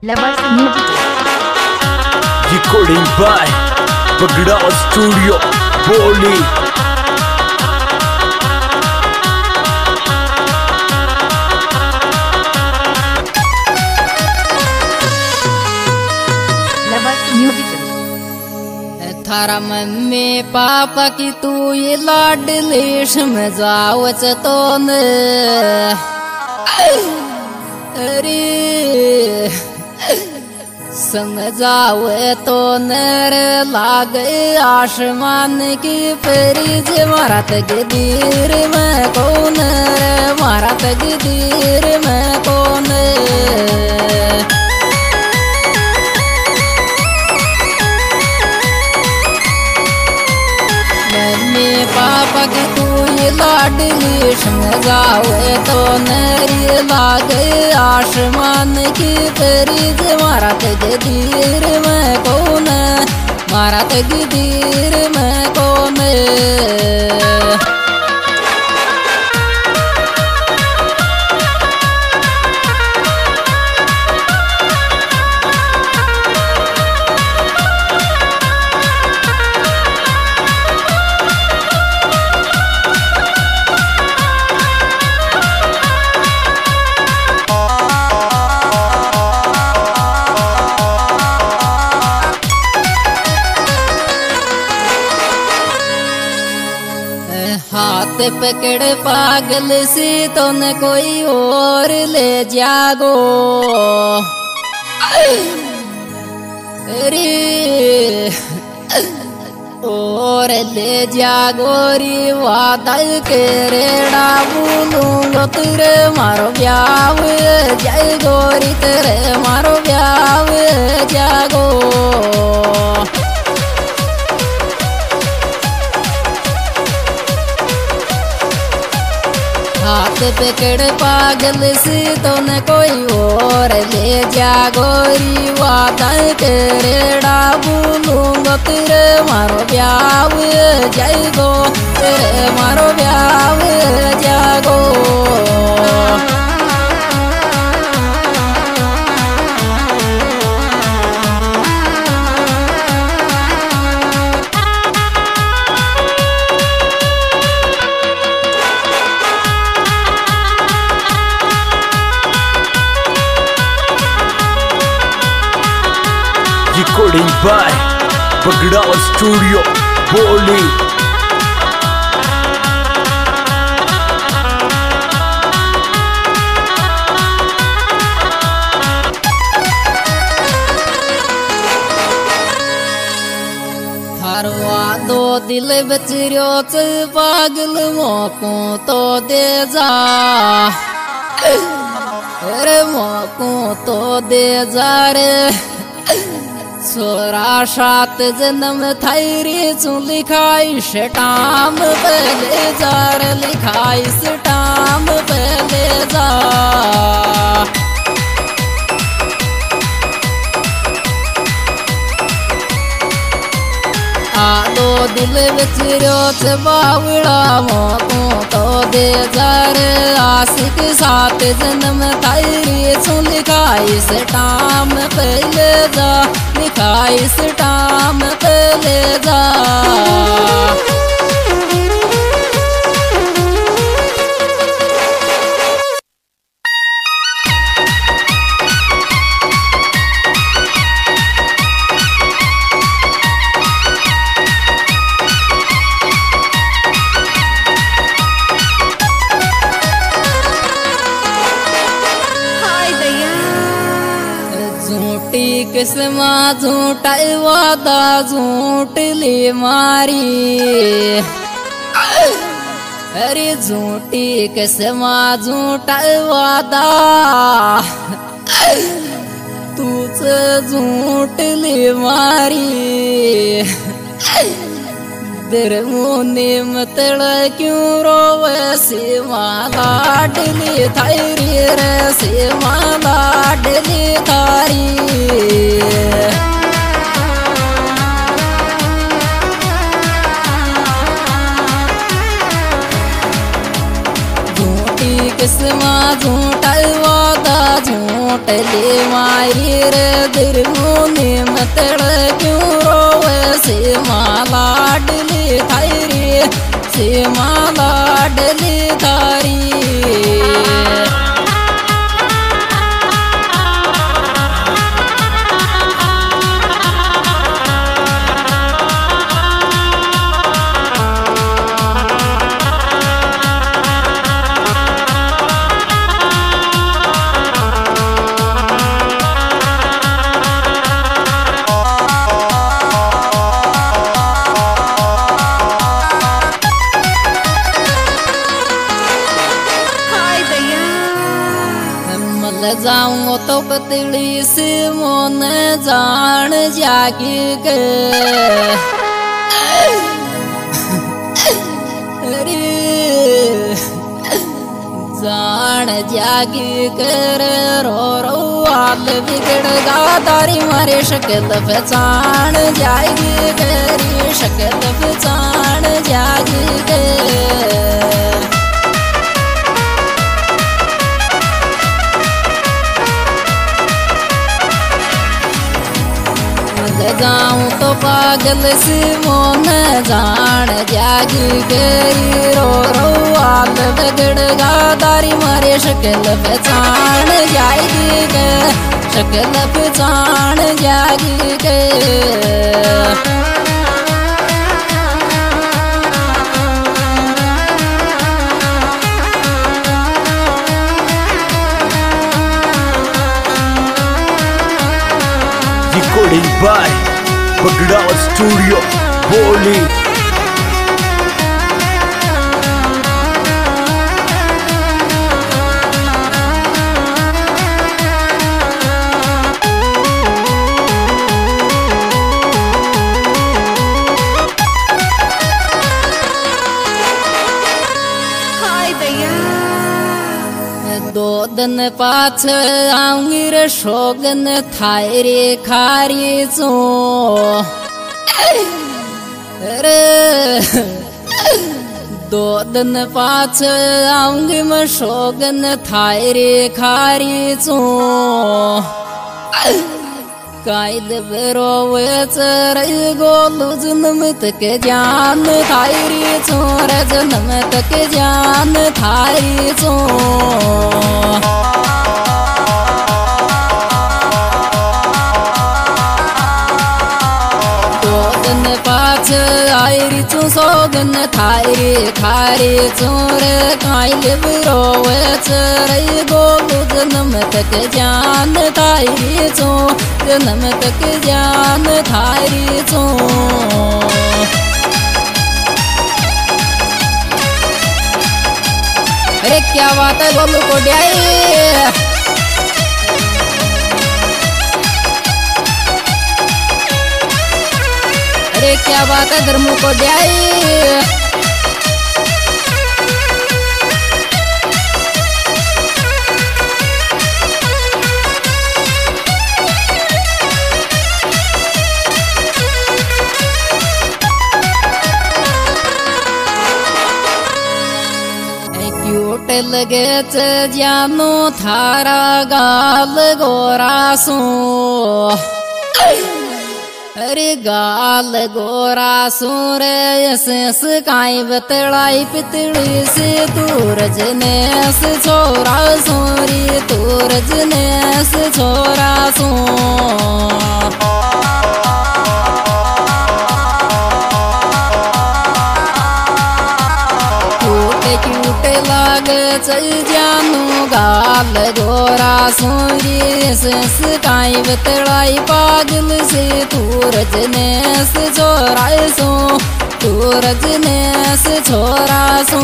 Lovers Music. Recording by Pagda Studio, Boli. Lovers Music. थारा mummy papa की तू ये लाडलेश में जावच तो न अरे समझावे तो नर लागे आसमान की परिज मारा तकदीर में कौन मारा तकदीर में कौन मम्मी पापा की तू ये लाडली समझावे तो नरी लागे आसमान की परिज मारा तकदीर में कौन मारा तकदीर में कौन हाथ पकड़ पागल से तो न कोई और ले जागो अरे और ले जागोरी वादा के रेड़ा बोलूंगा तेरे मारो ब्याह जय गोरी तेरे मारो ब्याह जागो हाथ पकड़ पागल से तो न कोई और ले जा गोरी वादा करेड़ा बोलूंगा तेरे मारो ब्याह जय गो तेरे मारो ब्याह जागो Recording by Pagda Studio, Boli. थारवा दो दिल बचरियो च पागल मोको तो दे जा अरे मोको तो दे जा रे सोरा सात जन्म थायरी चू लिखाई स्टाम पहले जार लिखाई स्टाम पहले जा आदो दिल बचरियो च बावड़ा मोको तो दे जार आशिक सात जन्म थायरी चू लिखाई स्टाम पहले जा लिखाई स्टाम पहले जा किस्मा झूठ वादा झूठ ले मारी अरे झूठी किस्मा झूठ वादा तूच झूठ ले मारी दरमुने मतड़ क्यों रोवे से माला डली थारी रे से माला डली थारी झूठी किस्मा झूठा वादा झूठ मोटली मारी रे दिरमुनी मतड़ क्यों रोवे सीमा लाडली थारी सीमा लाडली थारी जाऊं तो पतली से मोन जान जागी के जान जागी कर रो आल बिगड़गा तारी मारे शक्ल पहचान जागी करी शक्ल पहचान जागी के जाऊं तो पागल से मोन जान जागी गई रो आल बिगड़गा तारी मारे शक्ल पहचान जागी गे शक्ल पहचान जागी गे Recording by Pagdawa Studio, Boli. दो दिन पाछ आऊंगी रे शोगन थाई रे खारी चो रे दो दिन पाछ आऊंगी मैं शोगन थाई रे खारी चो कायद बेरोवे चरई गोलू जन्म तक जान थारी चोर जन्म तक जान थारी चो दोगन पाछ आयरी चो सोगन थारी खारी चोर कायद बेरोवे चरई गोलू जन्म तक जान थारी चो जन्म तक जान थारी चो अरे क्या बात है गोलू कोडियाई अरे क्या बात है धर्मू कोडियाई लगे जानो थारा गाल गोरा सो अरे गाल गोरा सो रे काई बतड़ाई पितड़ी से तूरज नेस छोरा सोरी तूरज नेस छोरा सो चल जानू गाल गोरा सोरी काई बतड़ाई पागल से तूरज नेस छोरा सो तूरज नेस छोरा सो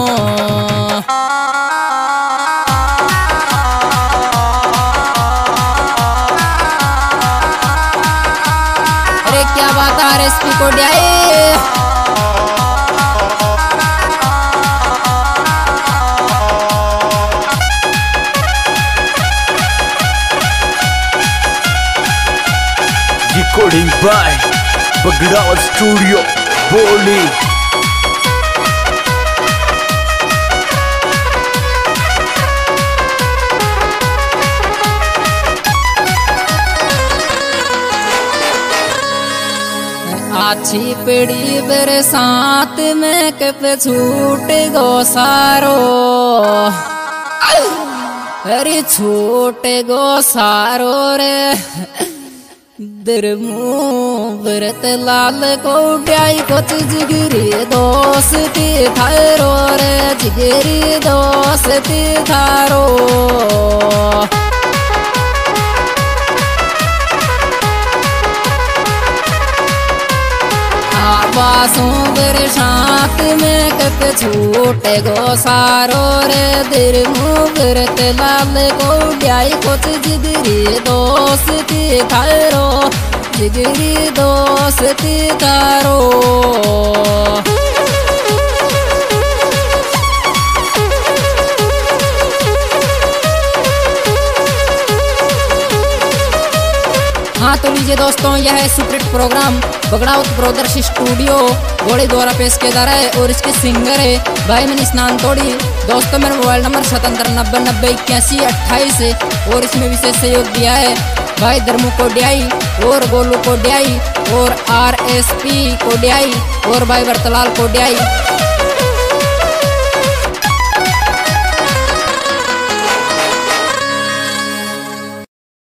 अरे क्या बात है रेसिपी को ड्याई Recording by Pagdawa Studio, Boli. छिपड़ी बरसात में कप छूट गो सारो, अरे छूट गो सारो रे दरमू व्रत लाल को उठाई कुछ जिगरी दोस्ती थारो रे जिगरी दोस्ती थारो। आवासों बरसात में कप छूट गो सारो रे दरमू व्रत लाल को उठाई कुछ जिगरी दोस्ती थारो जिगरी दोस्ती थारो। हाँ तो लीजिए दोस्तों, यह है superhit programme Bagdawat brothers studio घोड़े द्वारा पेश किया जा रहा है और इसके सिंगर है भाई मनीष नानतोड़ी। दोस्तों मेरा मोबाइल नंबर 7790908128 है और इसमें विशेष सहयोग दिया है भाई धर्मू कोडियाई और गोलू कोडियाई और RSP कोडियाई और भाई बरतलाल कोडियाई।